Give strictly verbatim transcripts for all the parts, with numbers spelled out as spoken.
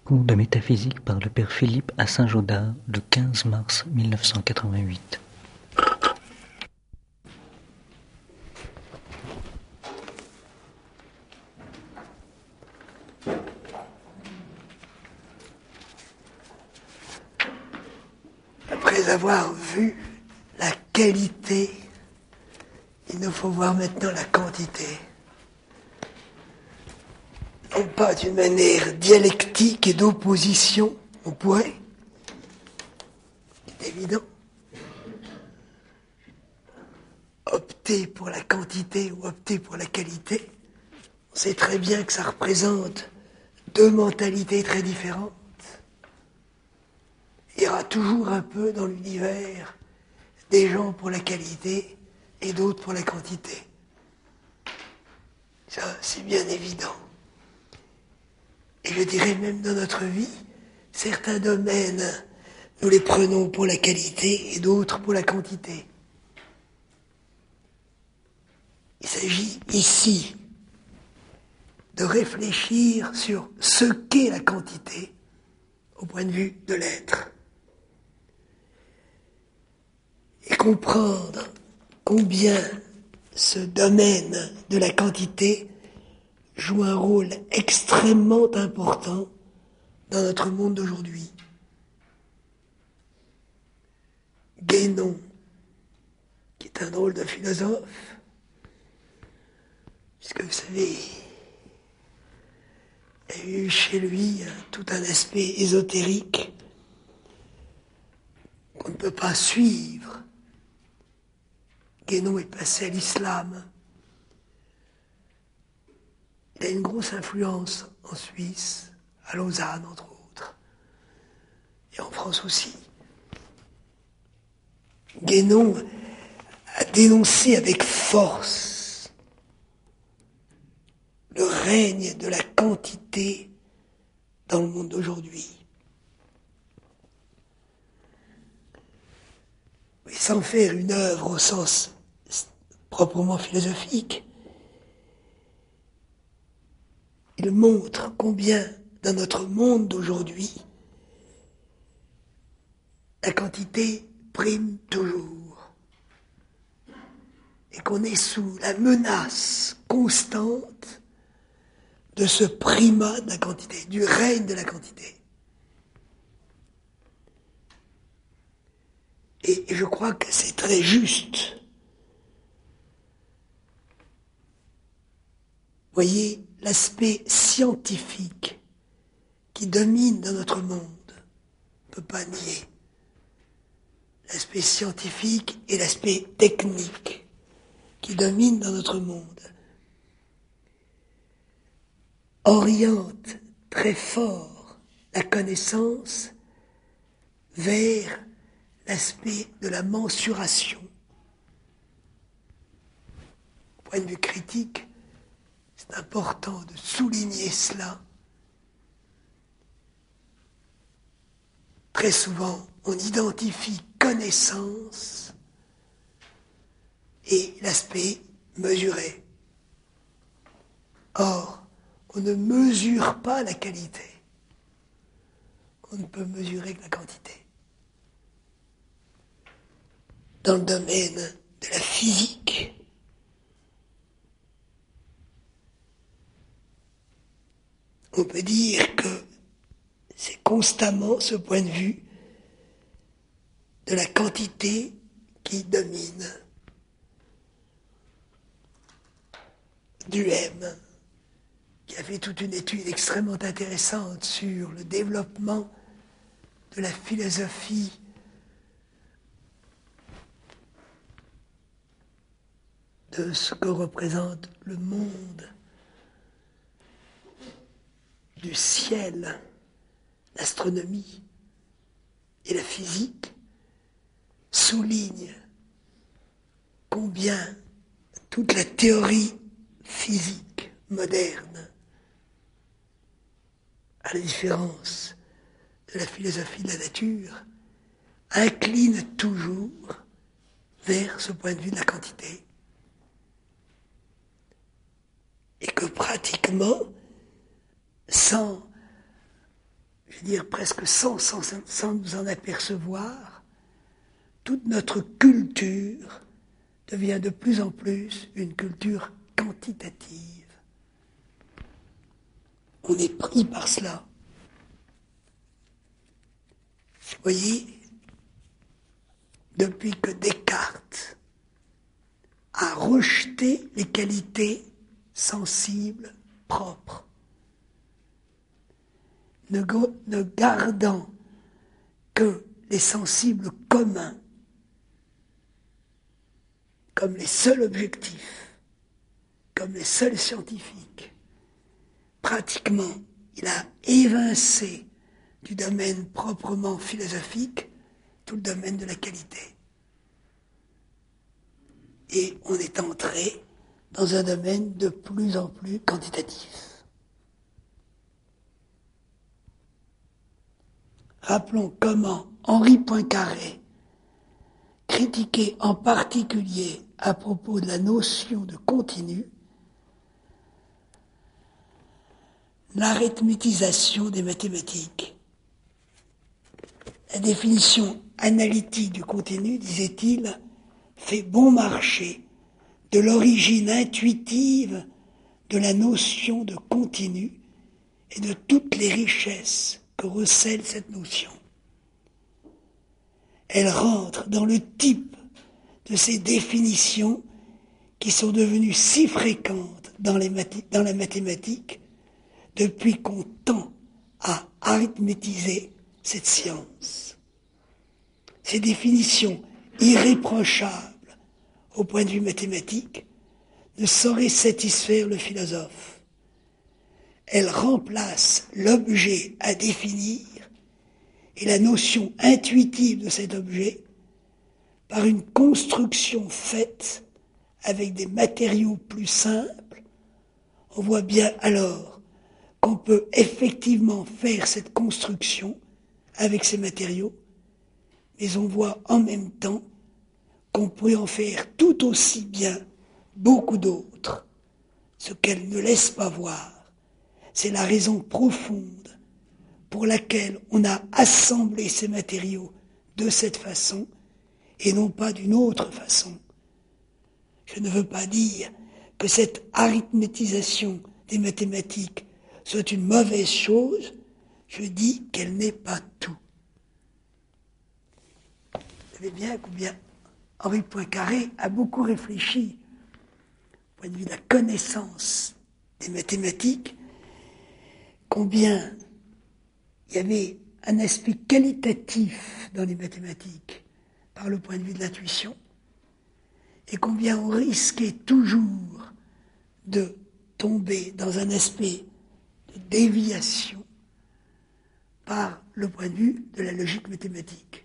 Cours de métaphysique par le père Philippe à Saint-Gaudard le quinze mars mille neuf cent quatre-vingt-huit. Après avoir vu la qualité, il nous faut voir maintenant la quantité. Non pas d'une manière dialectique et d'opposition, on pourrait, c'est évident, opter pour la quantité ou opter pour la qualité. On sait très bien que ça représente deux mentalités très différentes. Il y aura toujours un peu dans l'univers des gens pour la qualité et d'autres pour la quantité. Ça, c'est bien évident. Et je dirais même dans notre vie, certains domaines, nous les prenons pour la qualité et d'autres pour la quantité. Il s'agit ici de réfléchir sur ce qu'est la quantité au point de vue de l'être. Et comprendre combien ce domaine de la quantité joue un rôle extrêmement important dans notre monde d'aujourd'hui. Guénon, qui est un drôle de philosophe, puisque vous savez, il y a eu chez lui tout un aspect ésotérique qu'on ne peut pas suivre. Guénon est passé à l'islam. Il a une grosse influence en Suisse, à Lausanne entre autres, et en France aussi. Guénon a dénoncé avec force le règne de la quantité dans le monde d'aujourd'hui. Et sans faire une œuvre au sens proprement philosophique, il montre combien, dans notre monde d'aujourd'hui, la quantité prime toujours. Et qu'on est sous la menace constante de ce primat de la quantité, du règne de la quantité. Et je crois que c'est très juste. Voyez, l'aspect scientifique qui domine dans notre monde, on ne peut pas nier. L'aspect scientifique et l'aspect technique qui domine dans notre monde oriente très fort la connaissance vers l'aspect de la mensuration. Au point de vue critique, c'est important de souligner cela. Très souvent, on identifie connaissance et l'aspect mesuré. Or, on ne mesure pas la qualité. On ne peut mesurer que la quantité. Dans le domaine de la physique, on peut dire que c'est constamment ce point de vue de la quantité qui domine. Duhem, qui a fait toute une étude extrêmement intéressante sur le développement de la philosophie de ce que représente le monde du ciel, l'astronomie et la physique, souligne combien toute la théorie physique moderne, à la différence de la philosophie de la nature, incline toujours vers ce point de vue de la quantité. Et que pratiquement, sans je veux dire presque sans, sans, sans nous en apercevoir, toute notre culture devient de plus en plus une culture quantitative. On est pris par cela. Vous voyez, depuis que Descartes a rejeté les qualités sensibles propres, ne, ne gardant que les sensibles communs comme les seuls objectifs, comme les seuls scientifiques, pratiquement, il a évincé du domaine proprement philosophique tout le domaine de la qualité. Et on est entré dans un domaine de plus en plus quantitatif. Rappelons comment Henri Poincaré critiquait en particulier à propos de la notion de continu l'arithmétisation des mathématiques. La définition analytique du continu, disait-il, fait bon marché de l'origine intuitive de la notion de continu et de toutes les richesses que recèle cette notion. Elle rentre dans le type de ces définitions qui sont devenues si fréquentes dans, les math- dans la mathématique depuis qu'on tend à arithmétiser cette science. Ces définitions irréprochables au point de vue mathématique ne sauraient satisfaire le philosophe. Elles remplacent l'objet à définir et la notion intuitive de cet objet par une construction faite avec des matériaux plus simples. On voit bien alors qu'on peut effectivement faire cette construction avec ces matériaux, mais on voit en même temps qu'on pourrait en faire tout aussi bien beaucoup d'autres. Ce qu'elle ne laisse pas voir, c'est la raison profonde pour laquelle on a assemblé ces matériaux de cette façon et non pas d'une autre façon. Je ne veux pas dire que cette arithmétisation des mathématiques soit une mauvaise chose, je dis qu'elle n'est pas tout. Vous savez bien combien Henri Poincaré a beaucoup réfléchi au point de vue de la connaissance des mathématiques, combien il y avait un aspect qualitatif dans les mathématiques par le point de vue de l'intuition, et combien on risquait toujours de tomber dans un aspect de déviation par le point de vue de la logique mathématique.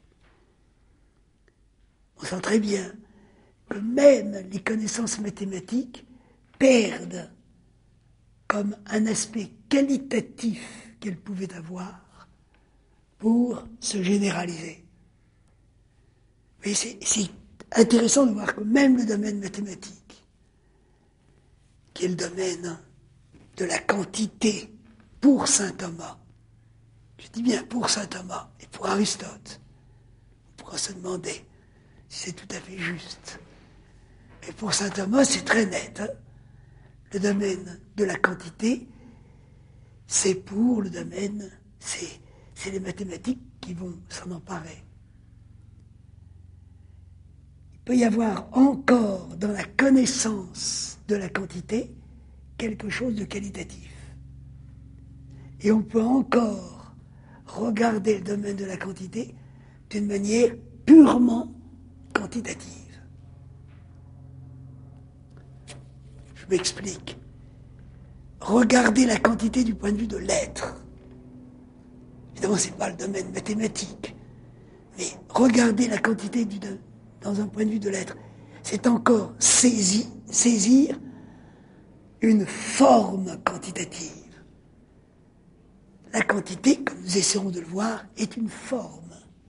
On sent très bien que même les connaissances mathématiques perdent comme un aspect qualitatif qu'elles pouvaient avoir pour se généraliser. Mais c'est, c'est intéressant de voir que même le domaine mathématique, qui est le domaine de la quantité pour saint Thomas, je dis bien pour saint Thomas et pour Aristote, on pourra se demander si c'est tout à fait juste. Et pour saint Thomas, c'est très net. Hein. Le domaine de la quantité, c'est pour le domaine, c'est, c'est les mathématiques qui vont s'en emparer. Il peut y avoir encore dans la connaissance de la quantité quelque chose de qualitatif. Et on peut encore regarder le domaine de la quantité d'une manière purement quantitative. Je m'explique. Regardez la quantité du point de vue de l'être. Évidemment, ce n'est pas le domaine mathématique, mais regardez la quantité du, de, dans un point de vue de l'être. C'est encore saisir, saisir une forme quantitative. La quantité, comme nous essaierons de le voir, est une forme.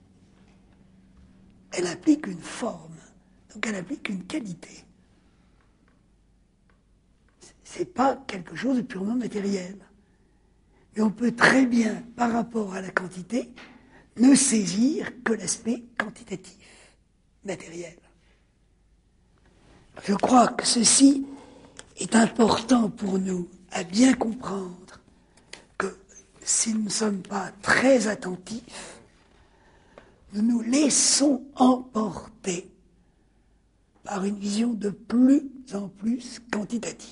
Elle implique une forme, donc elle implique une qualité. Ce n'est pas quelque chose de purement matériel. Et on peut très bien, par rapport à la quantité, ne saisir que l'aspect quantitatif, matériel. Je crois que ceci est important pour nous à bien comprendre que si nous ne sommes pas très attentifs, nous nous laissons emporter par une vision de plus en plus quantitative.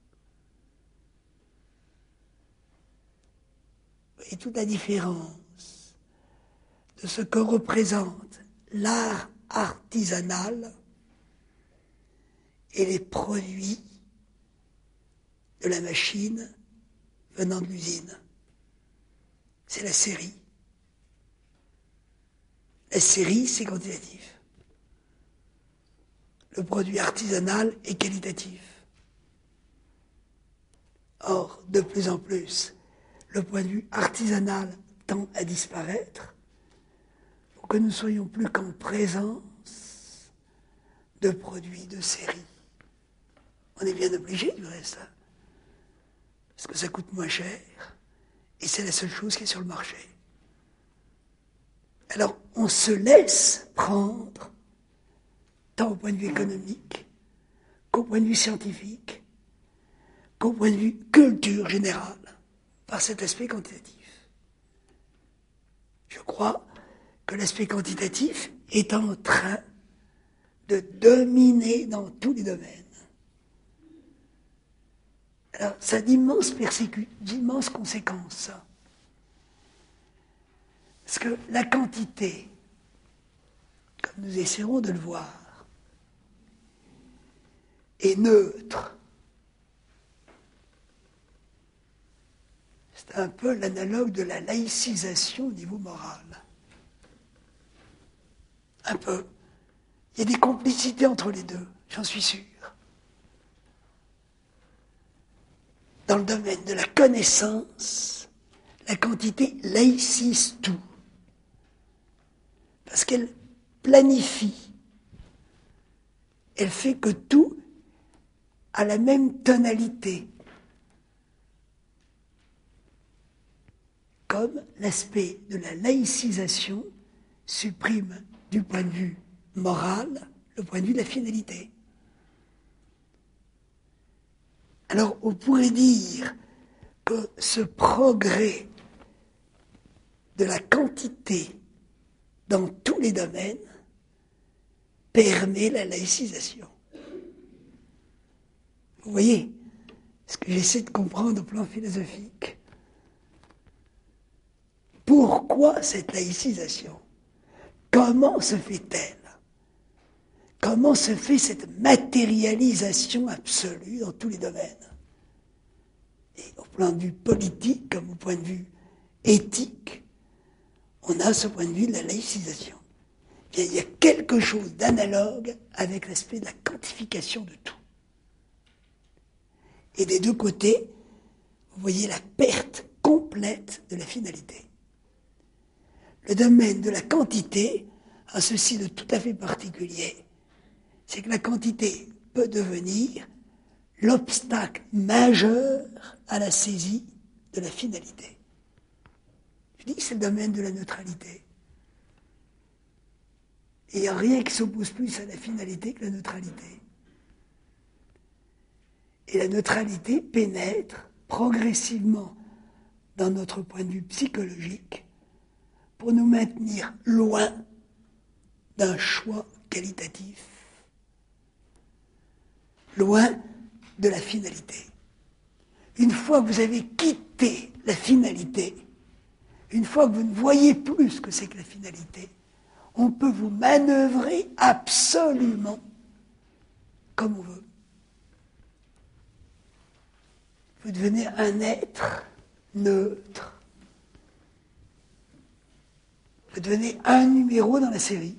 Et toute la différence de ce que représente l'art artisanal et les produits de la machine venant de l'usine. C'est la série. La série, c'est quantitatif. Le produit artisanal est qualitatif. Or, de plus en plus, le point de vue artisanal tend à disparaître pour que nous ne soyons plus qu'en présence de produits de série. On est bien obligé du reste, hein, parce que ça coûte moins cher et c'est la seule chose qui est sur le marché. Alors, on se laisse prendre, tant au point de vue économique qu'au point de vue scientifique, qu'au point de vue culture générale, par cet aspect quantitatif. Je crois que l'aspect quantitatif est en train de dominer dans tous les domaines. Alors, ça a d'immenses persécu- d'immenses conséquences, ça. Parce que la quantité, comme nous essaierons de le voir, est neutre. C'est un peu l'analogue de la laïcisation au niveau moral. Un peu. Il y a des complicités entre les deux, j'en suis sûr. Dans le domaine de la connaissance, la quantité laïcise tout. Parce qu'elle planifie. Elle fait que tout a la même tonalité. Comme l'aspect de la laïcisation supprime du point de vue moral le point de vue de la finalité. Alors on pourrait dire que ce progrès de la quantité dans tous les domaines permet la laïcisation. Vous voyez ce que j'essaie de comprendre au plan philosophique. Pourquoi cette laïcisation? Comment se fait-elle? Comment se fait cette matérialisation absolue dans tous les domaines? Et au plan de vue politique comme au point de vue éthique, on a ce point de vue de la laïcisation. Bien, il y a quelque chose d'analogue avec l'aspect de la quantification de tout. Et des deux côtés, vous voyez la perte complète de la finalité. Le domaine de la quantité a ceci de tout à fait particulier, c'est que la quantité peut devenir l'obstacle majeur à la saisie de la finalité. Je dis que c'est le domaine de la neutralité. Et il n'y a rien qui s'oppose plus à la finalité que la neutralité. Et la neutralité pénètre progressivement dans notre point de vue psychologique pour nous maintenir loin d'un choix qualitatif, loin de la finalité. Une fois que vous avez quitté la finalité, une fois que vous ne voyez plus ce que c'est que la finalité, on peut vous manœuvrer absolument comme on veut. Vous devenez un être neutre. Vous devenez un numéro dans la série.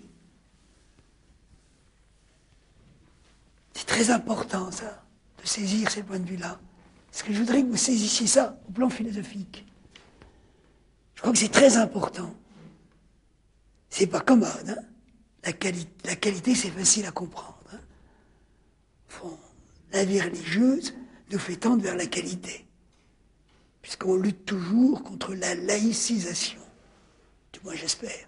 C'est très important, ça, de saisir ces points de vue-là. Parce que je voudrais que vous saisissiez ça au plan philosophique. Je crois que c'est très important. C'est pas commode, hein. La, quali- la qualité, c'est facile à comprendre. Hein. Bon, la vie religieuse nous fait tendre vers la qualité. puisqu'on lutte toujours contre la laïcisation. Du moins, j'espère.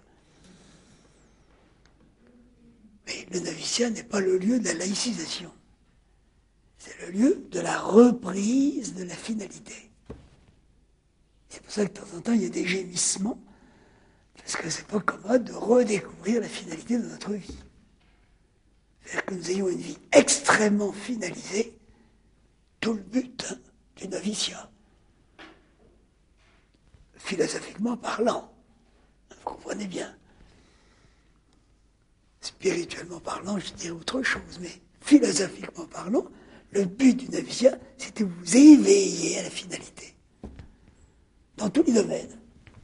Mais le noviciat n'est pas le lieu de la laïcisation. C'est le lieu de la reprise de la finalité. C'est pour ça que de temps en temps, il y a des gémissements, parce que c'est pas commode de redécouvrir la finalité de notre vie. C'est-à-dire que nous ayons une vie extrêmement finalisée, tout le but hein, du noviciat. Philosophiquement parlant, vous comprenez bien. Spirituellement parlant, je dirais autre chose, mais philosophiquement parlant, le but du noviciat, c'est de vous éveiller à la finalité. Dans tous les domaines.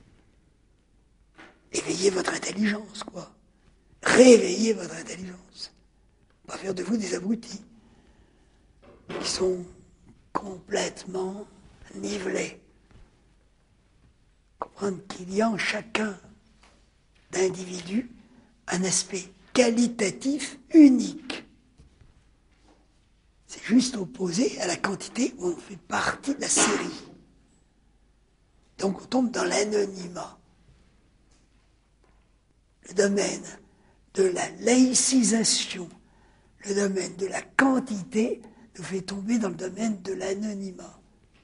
Éveillez votre intelligence, quoi. Réveillez votre intelligence. Pas faire de vous des abrutis qui sont complètement nivelés. Comprendre qu'il y a en chacun d'individus un aspect qualitatif unique. C'est juste opposé à la quantité où on fait partie de la série. Donc on tombe dans l'anonymat. Le domaine de la laïcisation, le domaine de la quantité nous fait tomber dans le domaine de l'anonymat.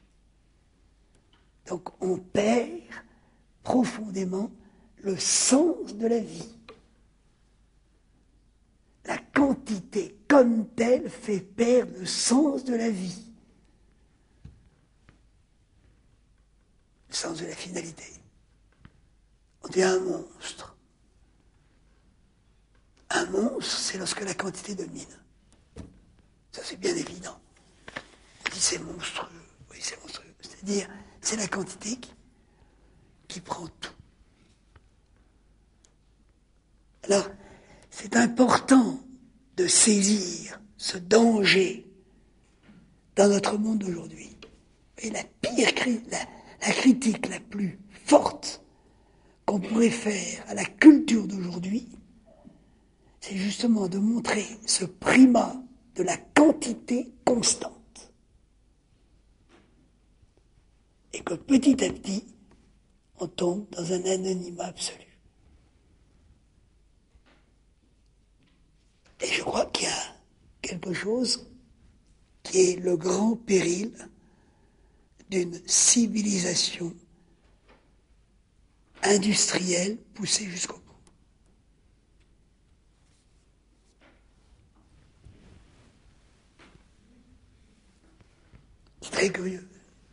Donc on perd profondément le sens de la vie. La quantité comme telle fait perdre le sens de la vie. Le sens de la finalité. On devient un monstre. Un monstre, c'est lorsque la quantité domine. Ça, c'est bien évident. On dit c'est monstrueux. Oui, c'est monstrueux. C'est-à-dire, c'est la quantité qui, qui prend tout. Alors, c'est important de saisir ce danger dans notre monde d'aujourd'hui. Et la pire critique, la, la critique la plus forte qu'on pourrait faire à la culture d'aujourd'hui, c'est justement de montrer ce primat de la quantité constante. Et que petit à petit, on tombe dans un anonymat absolu. Et je crois qu'il y a quelque chose qui est le grand péril d'une civilisation industrielle poussée jusqu'au bout. C'est très curieux.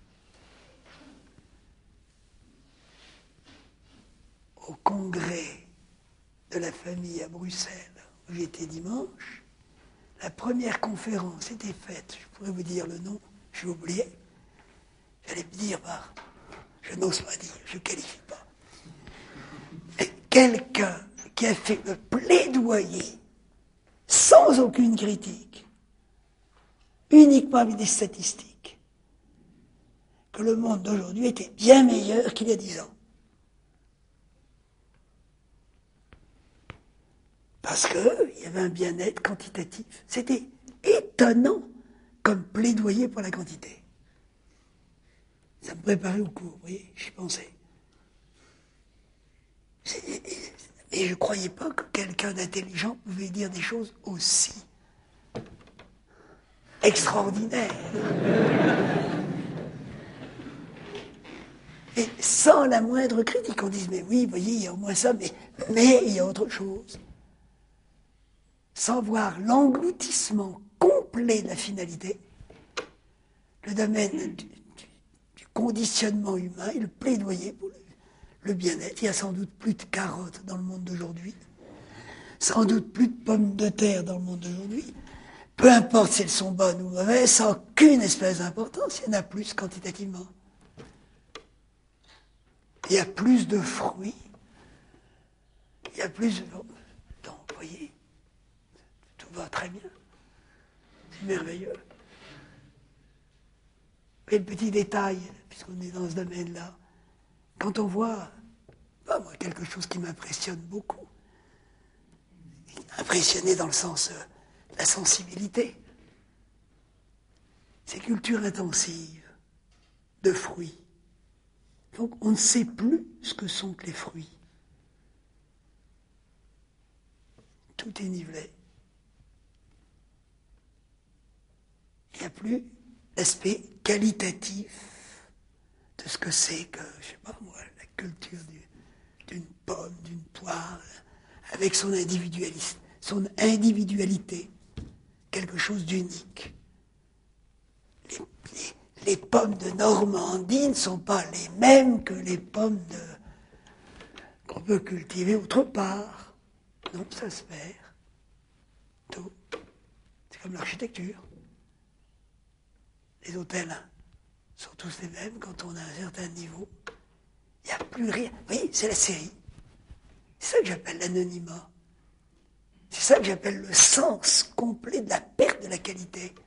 Au congrès de la famille à Bruxelles, où j'étais dimanche, la première conférence était faite, je pourrais vous dire le nom, j'ai oublié, j'allais me dire, bah, je n'ose pas dire, je ne qualifie pas. Et quelqu'un qui a fait le plaidoyer, sans aucune critique, uniquement avec des statistiques, que le monde d'aujourd'hui était bien meilleur qu'il y a dix ans. Parce qu'il y avait un bien-être quantitatif. C'était étonnant comme plaidoyer pour la quantité. Ça me préparait au cours, vous voyez, j'y pensais. Et je ne croyais pas que quelqu'un d'intelligent pouvait dire des choses aussi extraordinaires. Et sans la moindre critique, on dise, mais oui, vous voyez, il y a au moins ça, mais, mais il y a autre chose. Sans voir l'engloutissement complet de la finalité, le domaine du, du, du conditionnement humain et le plaidoyer pour le, le bien-être. Il y a sans doute plus de carottes dans le monde d'aujourd'hui, sans doute plus de pommes de terre dans le monde d'aujourd'hui. Peu importe si elles sont bonnes ou mauvaises, ça n'a aucune espèce d'importance, il y en a plus quantitativement. Il y a plus de fruits, il y a plus de... Donc, vous voyez, tout va très bien. C'est merveilleux. Et le petit détail, puisqu'on est dans ce domaine-là, quand on voit, bah, moi, quelque chose qui m'impressionne beaucoup, impressionné dans le sens euh, de la sensibilité, ces cultures intensives de fruits, Donc on ne sait plus ce que sont que les fruits. Tout est nivelé. Il n'y a plus l'aspect qualitatif de ce que c'est que, je sais pas moi, la culture du, d'une pomme, d'une poire, avec son individualisme, son individualité, quelque chose d'unique. Les, les, les pommes de Normandie ne sont pas les mêmes que les pommes de, qu'on peut cultiver autre part. Non, ça se perd. Tout. C'est comme l'architecture. Les hôtels sont tous les mêmes quand on a un certain niveau. Il n'y a plus rien. Vous voyez, c'est la série. C'est ça que j'appelle l'anonymat. C'est ça que j'appelle le sens complet de la perte de la qualité.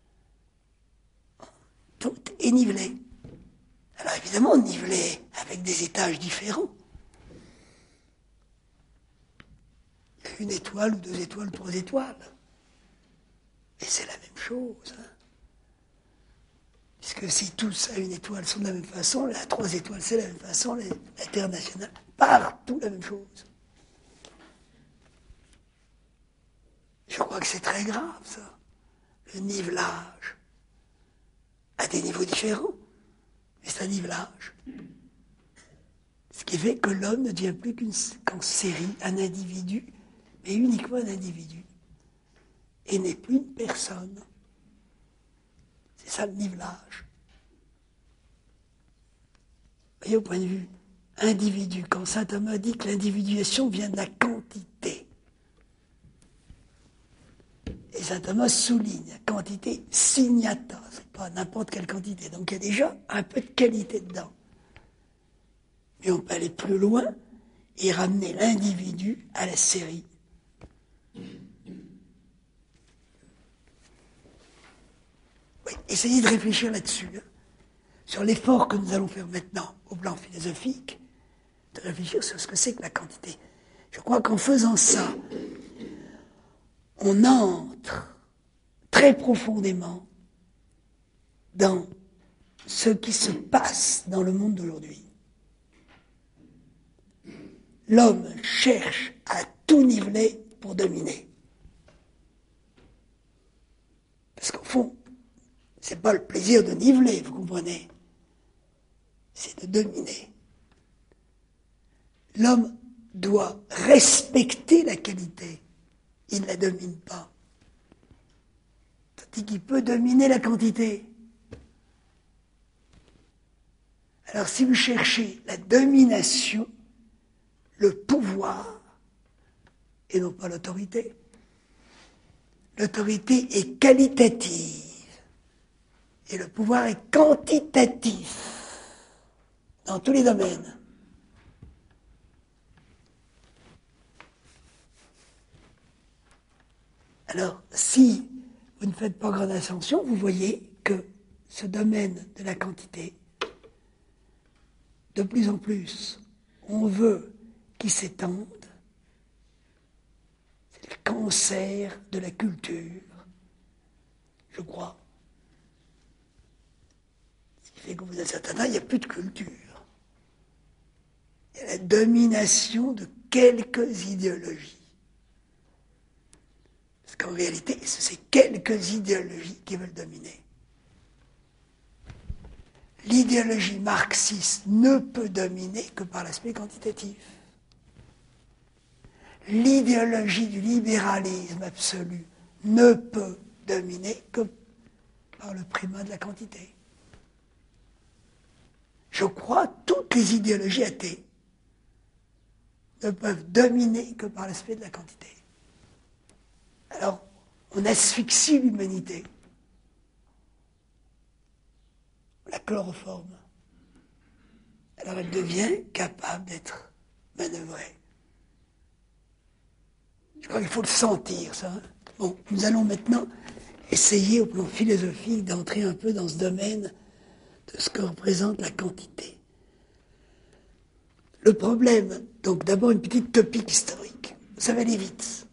Tout est nivelé. Alors évidemment, nivelé avec des étages différents. Une étoile ou deux étoiles, trois étoiles. Et c'est la même chose. Hein. Puisque si tous à une étoile sont de la même façon, à trois étoiles c'est la même façon, l'international, partout la même chose. Je crois que c'est très grave ça, le nivelage, à des niveaux différents, mais c'est un nivelage. Ce qui fait que l'homme ne devient plus qu'une, qu'en série, un individu, mais uniquement un individu, et n'est plus une personne. C'est ça le nivelage. Vous voyez, au point de vue individu, quand saint Thomas dit que l'individuation vient de la quantité, et saint Thomas souligne, quantité signata, c'est pas n'importe quelle quantité, donc il y a déjà un peu de qualité dedans. Mais on peut aller plus loin et ramener l'individu à la série. Oui, essayez de réfléchir là-dessus, hein, sur l'effort que nous allons faire maintenant au plan philosophique, de réfléchir sur ce que c'est que la quantité. Je crois qu'en faisant ça, on entre très profondément dans ce qui se passe dans le monde d'aujourd'hui. L'homme cherche à tout niveler pour dominer. Parce qu'au fond, c'est pas le plaisir de niveler, vous comprenez? C'est de dominer. L'homme doit respecter la qualité. Il ne la domine pas. Tandis qu'il peut dominer la quantité. Alors si vous cherchez la domination, le pouvoir, et non pas l'autorité, l'autorité est qualitative. Et le pouvoir est quantitatif dans tous les domaines. Alors, si vous ne faites pas grande attention, vous voyez que ce domaine de la quantité, de plus en plus, on veut qu'il s'étende. C'est le cancer de la culture, je crois. Et qu'au bout d'un certain temps, il n'y a plus de culture. Il y a la domination de quelques idéologies. Parce qu'en réalité, c'est quelques idéologies qui veulent dominer. L'idéologie marxiste ne peut dominer que par l'aspect quantitatif. L'idéologie du libéralisme absolu ne peut dominer que par le primat de la quantité. Je crois que toutes les idéologies athées ne peuvent dominer que par l'aspect de la quantité. Alors, on asphyxie l'humanité. On la chloroforme. Alors elle devient capable d'être manœuvrée. Je crois qu'il faut le sentir, ça. Hein. Bon, nous allons maintenant essayer, au plan philosophique, d'entrer un peu dans ce domaine de ce que représente la quantité. Le problème, donc d'abord une petite topique historique, ça va aller vite.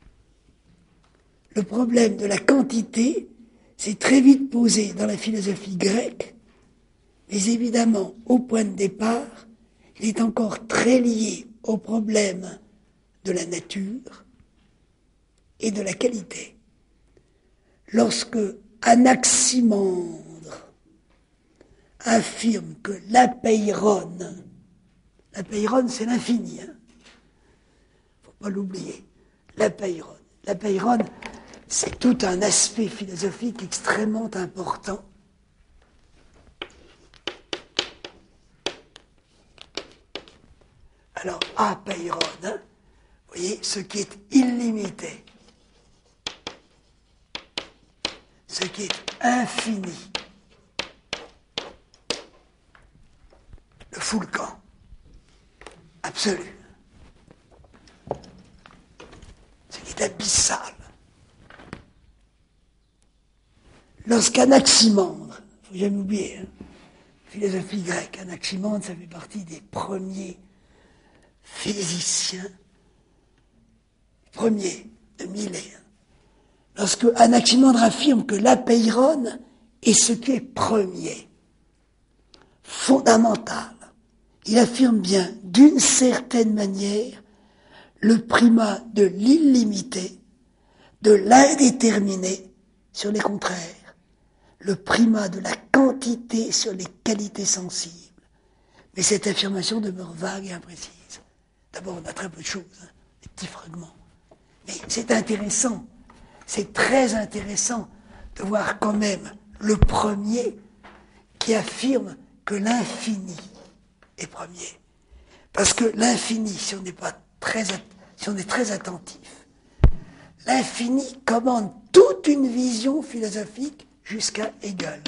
Le problème de la quantité s'est très vite posé dans la philosophie grecque, Mais évidemment, au point de départ, il est encore très lié au problème de la nature et de la qualité. Lorsque Anaximandre affirme que l'apeiron, l'apeiron c'est l'infini, hein, faut pas l'oublier, l'apeiron. L'apeiron, c'est tout un aspect philosophique extrêmement important. Alors, apeiron, hein, vous voyez, ce qui est illimité, ce qui est infini, le full camp, absolu, ce qui est abyssal. Lorsqu'Anaximandre, il ne faut jamais oublier, hein, philosophie grecque, Anaximandre, ça fait partie des premiers physiciens, premiers de Milet. Lorsque Anaximandre affirme que l'apeiron est ce qui est premier, fondamental, il affirme bien, d'une certaine manière, le primat de l'illimité, de l'indéterminé sur les contraires, le primat de la quantité sur les qualités sensibles. Mais cette affirmation demeure vague et imprécise. D'abord, on a très peu de choses, hein, des petits fragments. Mais c'est intéressant, c'est très intéressant de voir quand même le premier qui affirme que l'infini est premier. Parce que l'infini, si on n'est pas très, si on est très attentif, l'infini commande toute une vision philosophique jusqu'à Hegel.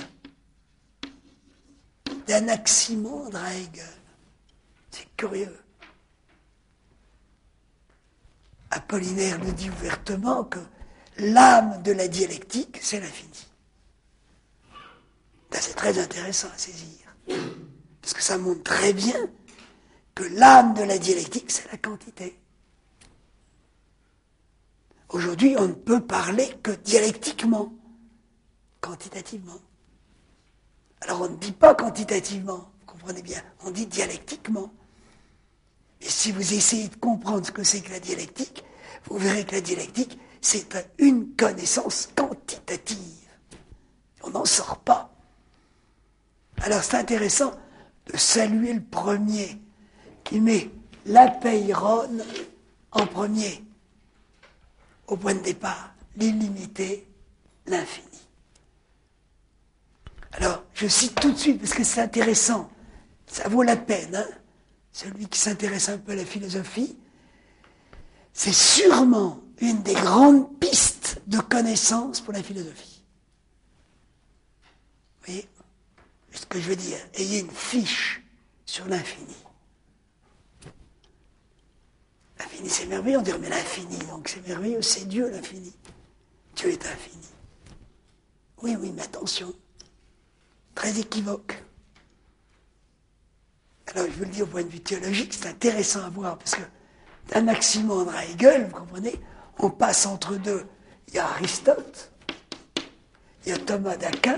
D'Anaximandre à Hegel. C'est curieux. Apollinaire nous dit ouvertement que l'âme de la dialectique, c'est l'infini. C'est très intéressant à saisir. Parce que ça montre très bien que l'âme de la dialectique, c'est la quantité. Aujourd'hui, on ne peut parler que dialectiquement, quantitativement. Alors on ne dit pas quantitativement, vous comprenez bien, on dit dialectiquement. Et si vous essayez de comprendre ce que c'est que la dialectique, vous verrez que la dialectique, c'est une connaissance quantitative. On n'en sort pas. Alors c'est intéressant de saluer le premier qui met l'apeiron en premier, au point de départ, l'illimité, l'infini. Alors, je cite tout de suite parce que c'est intéressant, ça vaut la peine, hein. Celui qui s'intéresse un peu à la philosophie, c'est sûrement une des grandes pistes de connaissance pour la philosophie. Vous voyez ce que je veux dire? Ayez une fiche sur l'infini. L'infini, c'est merveilleux, on dirait, mais l'infini, donc c'est merveilleux, c'est Dieu l'infini. Dieu est infini. Oui, oui, mais attention, très équivoque. Alors, je vous le dis au point de vue théologique, c'est intéressant à voir, parce que d'Anaximandre à Hegel, vous comprenez, on passe entre deux. Il y a Aristote, il y a Thomas d'Aquin.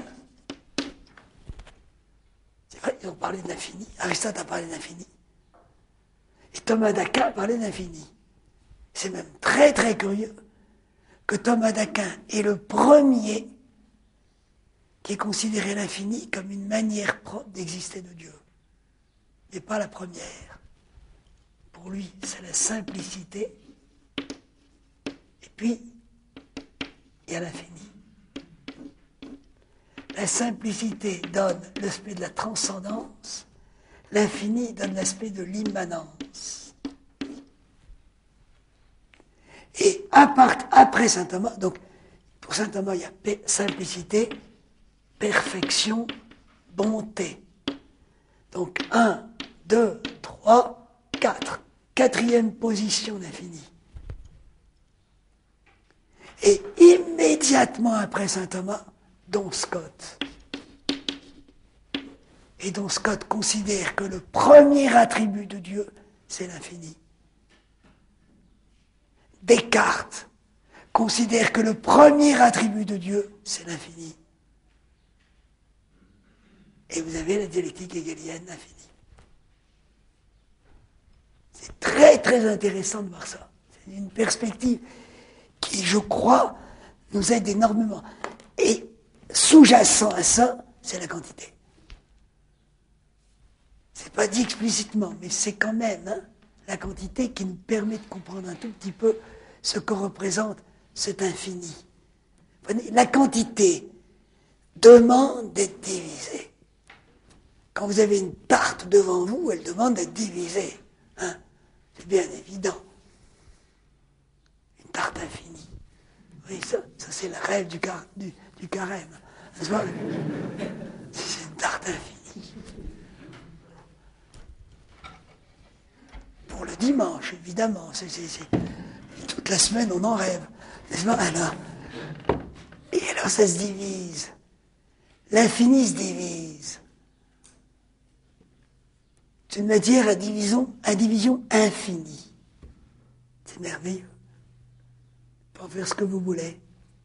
C'est vrai, ils ont parlé de l'infini. Aristote a parlé de l'infini. Et Thomas d'Aquin a parlé de l'infini. C'est même très très curieux que Thomas d'Aquin est le premier qui ait considéré l'infini comme une manière propre d'exister de Dieu. Mais pas la première. Pour lui, c'est la simplicité. Et puis, il y a l'infini. La simplicité donne l'aspect de la transcendance, l'infini donne l'aspect de l'immanence. Et à part, après saint Thomas, donc pour saint Thomas, il y a simplicité, perfection, bonté. Donc un, deux, trois, quatre. Quatrième position d'infini. Et immédiatement après saint Thomas, Don Scott. Et Don Scott considère que le premier attribut de Dieu, c'est l'infini. Descartes considère que le premier attribut de Dieu, c'est l'infini. et vous avez la dialectique hegelienne infinie. C'est très très intéressant de voir ça. C'est une perspective qui, je crois, nous aide énormément. Et sous-jacent à ça, c'est la quantité. C'est pas dit explicitement, mais c'est quand même hein, la quantité qui nous permet de comprendre un tout petit peu ce que représente cet infini. La quantité demande d'être divisée. Quand vous avez une tarte devant vous, elle demande d'être divisée. Hein, c'est bien évident. Une tarte infinie. Oui, ça, ça c'est le rêve du, car, du, du carême. C'est une tarte infinie. Pour le dimanche, évidemment. C'est, c'est, c'est, toute la semaine, on en rêve. N'est-ce pas? Alors, et alors, ça se divise. L'infini se divise. C'est une matière à division, à division infinie. C'est merveilleux. Pour faire ce que vous voulez.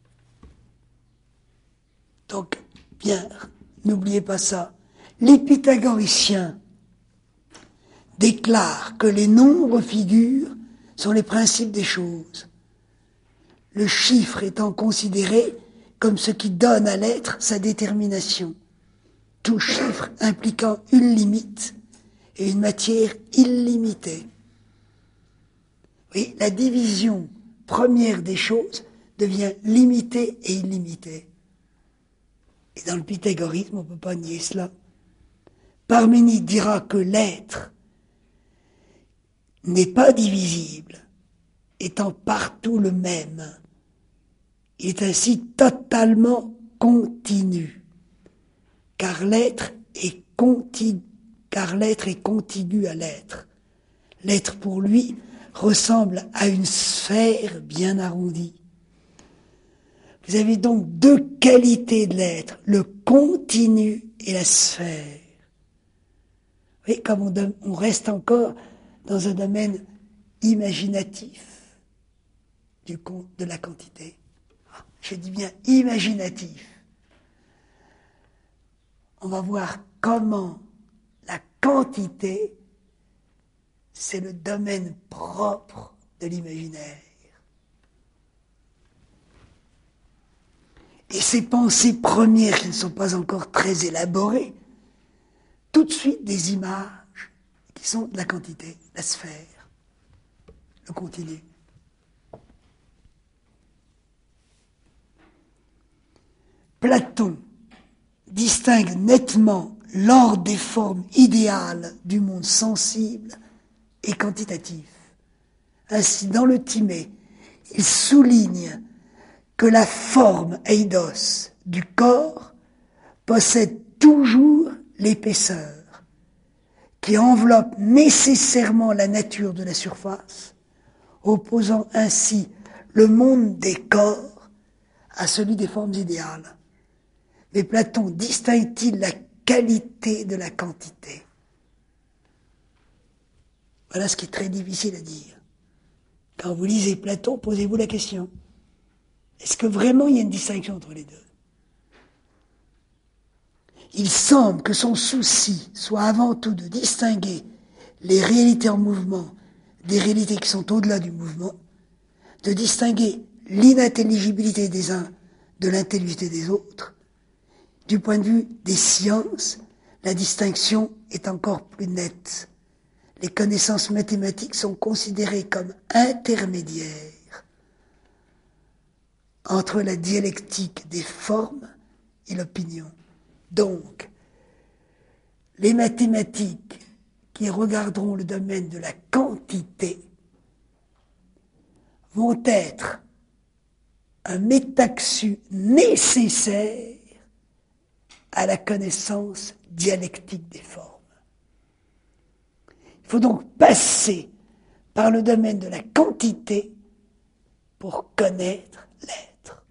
Donc, bien, n'oubliez pas ça. Les pythagoriciens déclarent que les nombres figures sont les principes des choses. Le chiffre étant considéré comme ce qui donne à l'être sa détermination. Tout chiffre impliquant une limite et une matière illimitée. Oui, la division première des choses devient limitée et illimitée. Et dans le pythagorisme, on ne peut pas nier cela. Parménide dira que l'être n'est pas divisible, étant partout le même. Il est ainsi totalement continu, car l'être est contigu, car l'être est contigu à l'être. L'être pour lui ressemble à une sphère bien arrondie. Vous avez donc deux qualités de l'être, le continu et la sphère. Vous voyez, comme on, on reste encore dans un domaine imaginatif du compte de la quantité. Je dis bien imaginatif. On va voir comment la quantité, c'est le domaine propre de l'imaginaire. Et ces pensées premières qui ne sont pas encore très élaborées, tout de suite des images qui sont de la quantité, la sphère, le continu. Platon distingue nettement l'ordre des formes idéales du monde sensible et quantitatif. Ainsi, dans le Timée, il souligne que la forme eidos du corps possède toujours l'épaisseur, qui enveloppe nécessairement la nature de la surface, opposant ainsi le monde des corps à celui des formes idéales. Mais Platon distingue-t-il la qualité de la quantité? Voilà ce qui est très difficile à dire. Quand vous lisez Platon, posez-vous la question. Est-ce que vraiment il y a une distinction entre les deux? Il semble que son souci soit avant tout de distinguer les réalités en mouvement des réalités qui sont au-delà du mouvement, de distinguer l'inintelligibilité des uns de l'intelligibilité des autres. Du point de vue des sciences, la distinction est encore plus nette. Les connaissances mathématiques sont considérées comme intermédiaires entre la dialectique des formes et l'opinion. Donc, les mathématiques qui regarderont le domaine de la quantité vont être un métaxu nécessaire à la connaissance dialectique des formes. Il faut donc passer par le domaine de la quantité pour connaître l'être.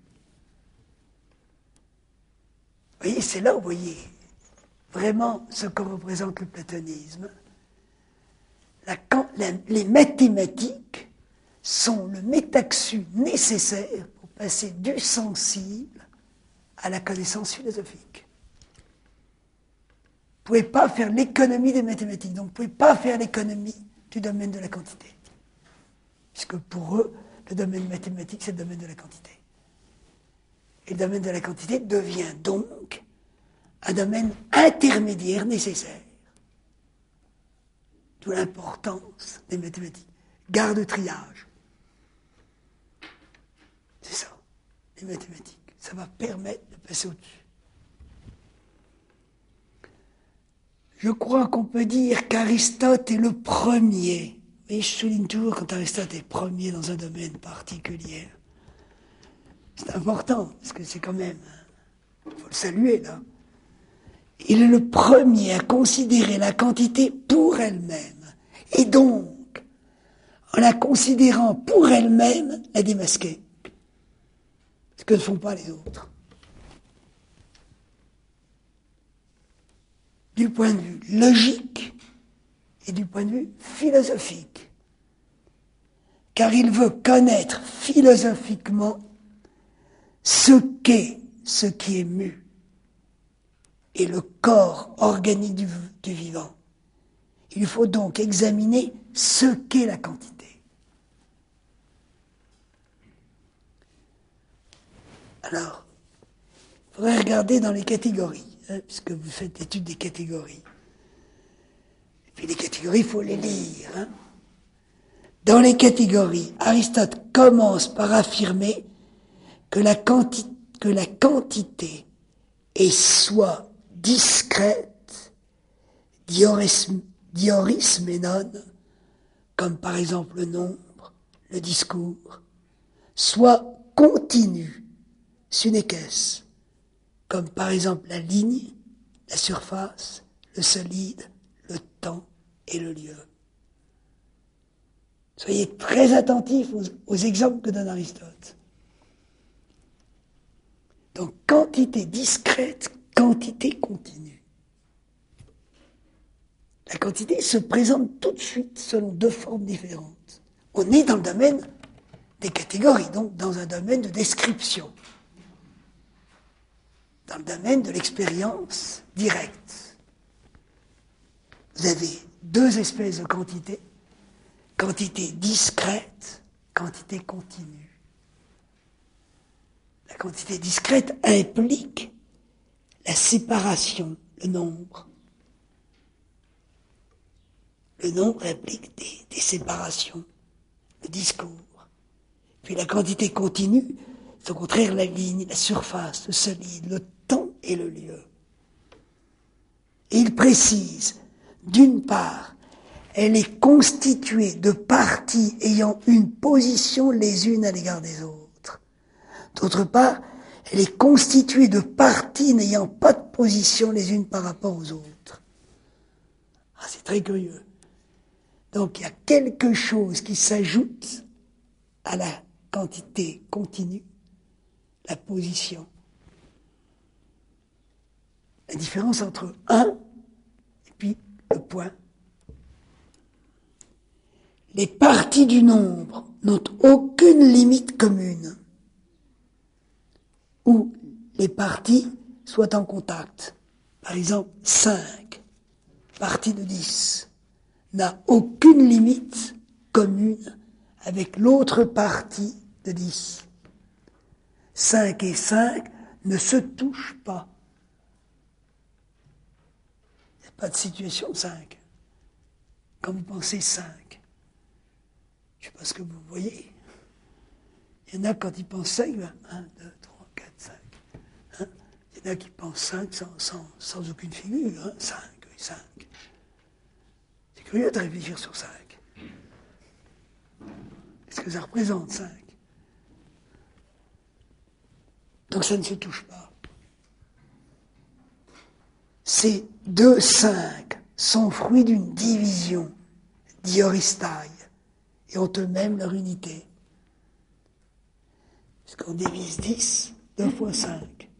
Vous voyez, c'est là où vous voyez vraiment ce que représente le platonisme. La, la, les mathématiques sont le métaxu nécessaire pour passer du sensible à la connaissance philosophique. ne pouvez pas faire l'économie des mathématiques. Donc, vous ne pouvez pas faire l'économie du domaine de la quantité. Puisque pour eux, le domaine mathématique, c'est le domaine de la quantité. Et le domaine de la quantité devient donc un domaine intermédiaire nécessaire. D'où l'importance des mathématiques. Garde-triage. C'est ça, les mathématiques. Ça va permettre de passer au-dessus. Je crois qu'on peut dire qu'Aristote est le premier. Et je souligne toujours quand Aristote est premier dans un domaine particulier. C'est important, parce que c'est quand même... Il faut le saluer, là. Il est le premier à considérer la quantité pour elle-même. Et donc, en la considérant pour elle-même, la démasquer. Ce que ne font pas les autres. Du point de vue logique et du point de vue philosophique. Car il veut connaître philosophiquement ce qu'est ce qui est mu et le corps organique du, du vivant. Il faut donc examiner ce qu'est la quantité. Alors, il faudrait regarder dans les catégories. Puisque vous faites l'étude des catégories. Et puis les catégories, il faut les lire. Hein. Dans les catégories, Aristote commence par affirmer que la, quanti- que la quantité est soit discrète, dioris, diorisménon, comme par exemple le nombre, le discours, soit continue, sunekes, comme par exemple la ligne, la surface, le solide, le temps et le lieu. Soyez très attentifs aux, aux exemples que donne Aristote. Donc, quantité discrète, quantité continue. La quantité se présente tout de suite selon deux formes différentes. On est dans le domaine des catégories, donc dans un domaine de description. Dans le domaine de l'expérience directe. Vous avez deux espèces de quantités. Quantité discrète, quantité continue. La quantité discrète implique la séparation, le nombre. Le nombre implique des, des séparations, le discours. Puis la quantité continue, c'est au contraire la ligne, la surface, le solide, le temps et le lieu. Et il précise, d'une part, elle est constituée de parties ayant une position les unes à l'égard des autres. D'autre part, elle est constituée de parties n'ayant pas de position les unes par rapport aux autres. Ah, c'est très curieux. Donc il y a quelque chose qui s'ajoute à la quantité continue, la position. La différence entre un et puis le point. Les parties du nombre n'ont aucune limite commune, où les parties soient en contact. Par exemple, cinq, partie de dix, n'a aucune limite commune avec l'autre partie de dix. cinq et cinq ne se touchent pas. Il n'y a pas de situation cinq. Quand vous pensez cinq, je ne sais pas ce que vous voyez. Il y en a quand ils pensent cinq, un, deux, trois, quatre, cinq. Hein? Il y en a qui pensent cinq sans, sans, sans aucune figure. Hein? cinq, oui, cinq. C'est curieux de réfléchir sur cinq. Qu'est-ce que ça représente, cinq? Donc ça ne se touche pas. Ces deux cinq sont fruits d'une division, dioristaille, et ont eux-mêmes leur unité. Puisqu'on divise dix, deux fois cinq.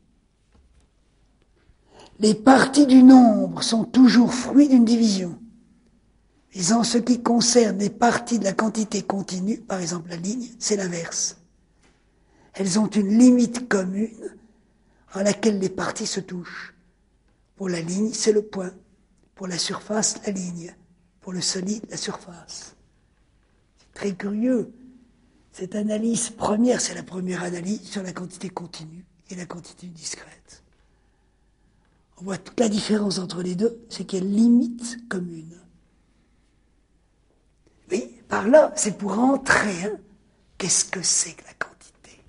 Les parties du nombre sont toujours fruits d'une division. Mais en ce qui concerne les parties de la quantité continue, par exemple la ligne, c'est l'inverse. Elles ont une limite commune en laquelle les parties se touchent. Pour la ligne, c'est le point. pour la surface, la ligne. Pour le solide, la surface. C'est très curieux. Cette analyse première, c'est la première analyse sur la quantité continue et la quantité discrète. On voit toute la différence entre les deux, c'est qu'il y a une limite commune. Oui, par là, c'est pour entrer. Hein. Qu'est-ce que c'est que la quantité?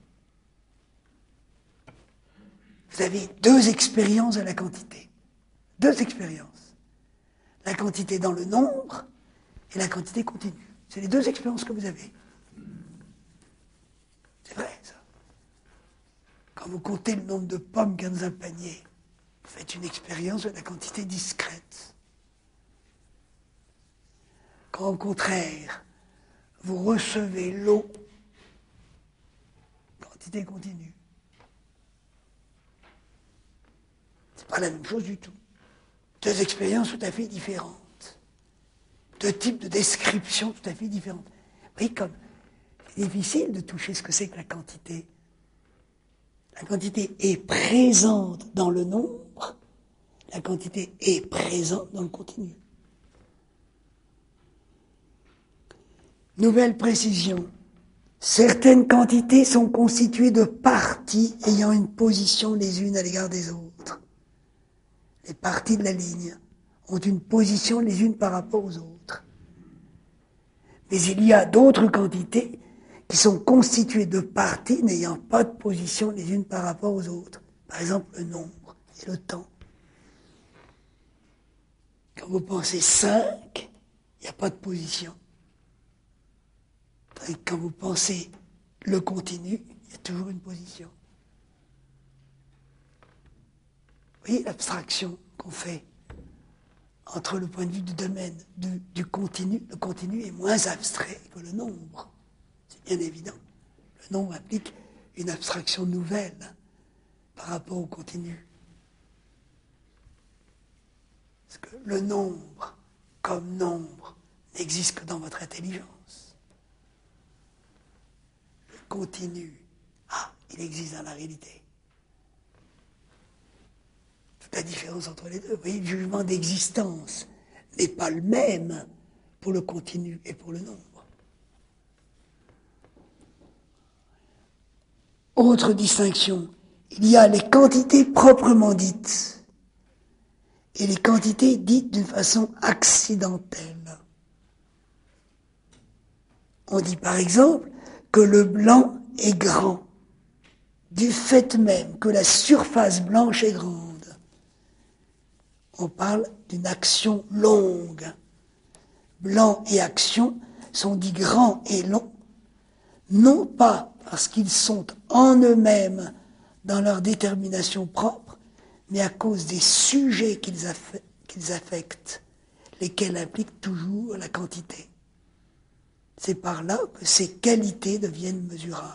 Vous avez deux expériences de la quantité. Deux expériences. La quantité dans le nombre et la quantité continue. C'est les deux expériences que vous avez. C'est vrai, ça. Quand vous comptez le nombre de pommes qu'il y a dans un panier, vous faites une expérience de la quantité discrète. Quand au contraire, vous recevez l'eau, quantité continue. C'est pas la même chose du tout. Deux expériences tout à fait différentes. Deux types de descriptions tout à fait différentes. Vous voyez comme c'est difficile de toucher ce que c'est que la quantité. La quantité est présente dans le nombre, la quantité est présente dans le continu. Nouvelle précision. Certaines quantités sont constituées de parties ayant une position les unes à l'égard des autres. Les parties de la ligne ont une position les unes par rapport aux autres. Mais il y a d'autres quantités qui sont constituées de parties n'ayant pas de position les unes par rapport aux autres. Par exemple, le nombre et le temps. Quand vous pensez cinq, il n'y a pas de position. Et quand vous pensez le continu, il y a toujours une position. Vous voyez l'abstraction qu'on fait entre le point de vue du domaine du, du continu. Le continu est moins abstrait que le nombre. C'est bien évident. Le nombre implique une abstraction nouvelle par rapport au continu. Parce que le nombre, comme nombre, n'existe que dans votre intelligence. Le continu, ah, il existe dans la réalité. Toute la différence entre les deux. Vous voyez, le jugement d'existence n'est pas le même pour le continu et pour le nombre. Autre distinction, il y a les quantités proprement dites et les quantités dites d'une façon accidentelle. On dit par exemple que le blanc est grand, du fait même que la surface blanche est grande. On parle d'une action longue. Blanc et action sont dits grands et longs, non pas parce qu'ils sont en eux-mêmes dans leur détermination propre, mais à cause des sujets qu'ils, aff- qu'ils affectent, lesquels impliquent toujours la quantité. C'est par là que ces qualités deviennent mesurables.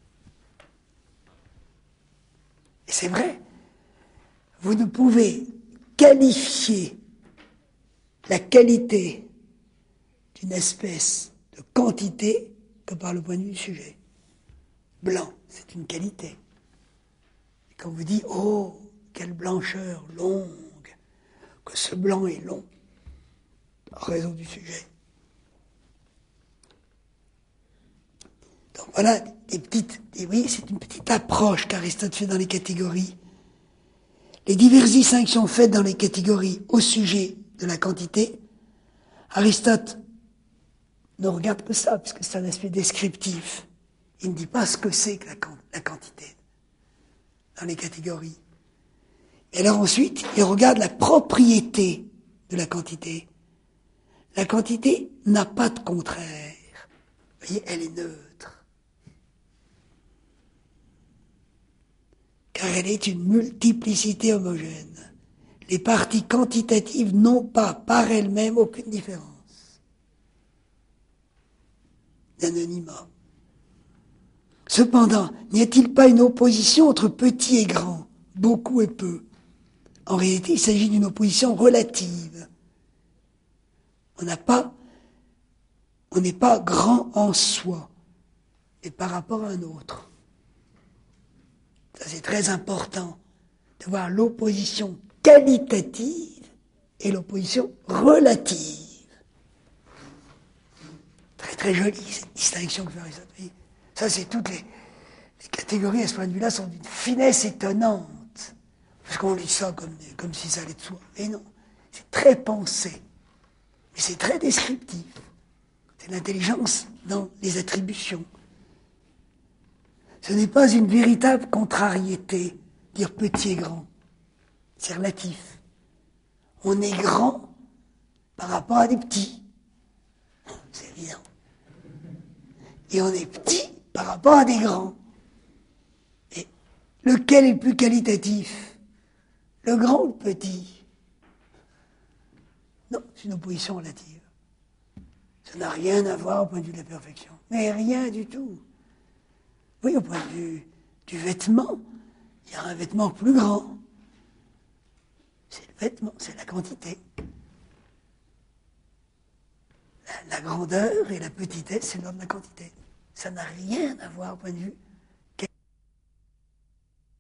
Et c'est vrai, vous ne pouvez qualifier la qualité d'une espèce de quantité que par le point de vue du sujet. Blanc, c'est une qualité. Et quand vous dites, oh, quelle blancheur longue, que ce blanc est long, en raison du sujet. Donc voilà, des petites, des, oui, c'est une petite approche qu'Aristote fait dans les catégories. Les diverses distinctions faites dans les catégories au sujet de la quantité, Aristote ne regarde que ça, puisque c'est un aspect descriptif. Il ne dit pas ce que c'est que la, la quantité dans les catégories. Et alors ensuite, il regarde la propriété de la quantité. La quantité n'a pas de contraire. Vous voyez, elle est neutre. Car elle est une multiplicité homogène. Les parties quantitatives n'ont pas par elles-mêmes aucune différence. D'anonymat. Cependant, n'y a-t-il pas une opposition entre petit et grand, beaucoup et peu? En réalité, il s'agit d'une opposition relative. On n'a pas, on n'est pas grand en soi, et par rapport à un autre. Ça, c'est très important de voir l'opposition qualitative et l'opposition relative. Très très jolie cette distinction que fait Aristote. Ça, c'est toutes les, les catégories à ce point de vue-là sont d'une finesse étonnante. Parce qu'on lit ça comme, comme si ça allait de soi. Mais non, c'est très pensé. Mais c'est très descriptif. C'est l'intelligence dans les attributions. Ce n'est pas une véritable contrariété, dire petit et grand. C'est relatif. On est grand par rapport à des petits. C'est évident. Et on est petit par rapport à des grands. Et lequel est le plus qualitatif? Le grand ou le petit? Non, c'est une opposition relative. Ça n'a rien à voir au point de vue de la perfection. Mais rien du tout. Oui, au point de vue du vêtement, il y a un vêtement plus grand. C'est le vêtement, c'est la quantité. La, la grandeur et la petitesse, c'est l'ordre de la quantité. Ça n'a rien à voir au point de vue